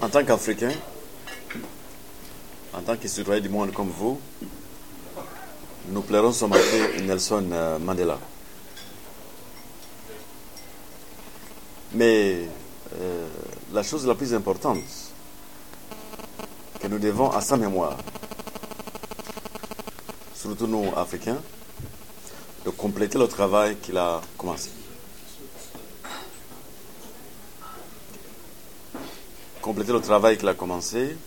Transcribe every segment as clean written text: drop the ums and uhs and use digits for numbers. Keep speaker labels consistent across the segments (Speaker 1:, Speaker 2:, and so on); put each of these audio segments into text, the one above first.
Speaker 1: En tant qu'Africain, en tant que citoyen du monde comme vous, nous plairons son marqué Nelson Mandela. Mais la chose la plus importante que nous devons à sa mémoire, surtout nous Africains, de compléter le travail qu'il a commencé. Compléter le travail qu'il a commencé,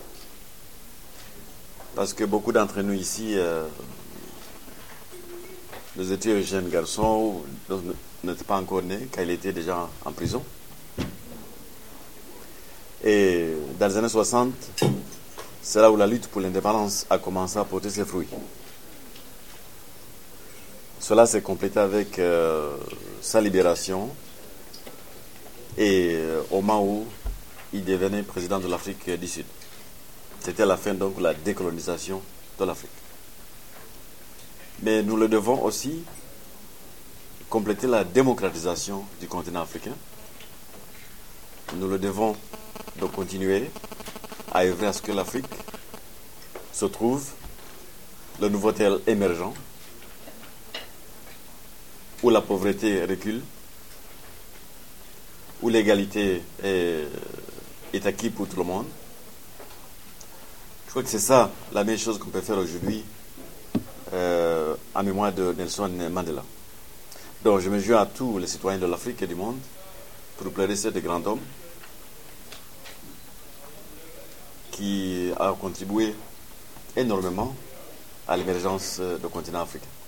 Speaker 1: parce que beaucoup d'entre nous ici, nous étions jeunes garçons, nous n'étions pas encore nés quand il était déjà en prison. Et dans les années 60, c'est là où la lutte pour l'indépendance a commencé à porter ses fruits. Cela s'est complété avec sa libération et au moment où il devenait président de l'Afrique du Sud. C'était la fin donc de la décolonisation de l'Afrique. Mais nous le devons aussi compléter la démocratisation du continent africain. Nous le devons de continuer à œuvrer à ce que l'Afrique se trouve le nouveau tel émergent où la pauvreté recule, où l'égalité est acquise pour tout le monde. Je crois que c'est ça la meilleure chose qu'on peut faire aujourd'hui en mémoire de Nelson Mandela. Donc je me joins à tous les citoyens de l'Afrique et du monde pour plaider ce grand homme qui a contribué énormément à l'émergence du continent africain.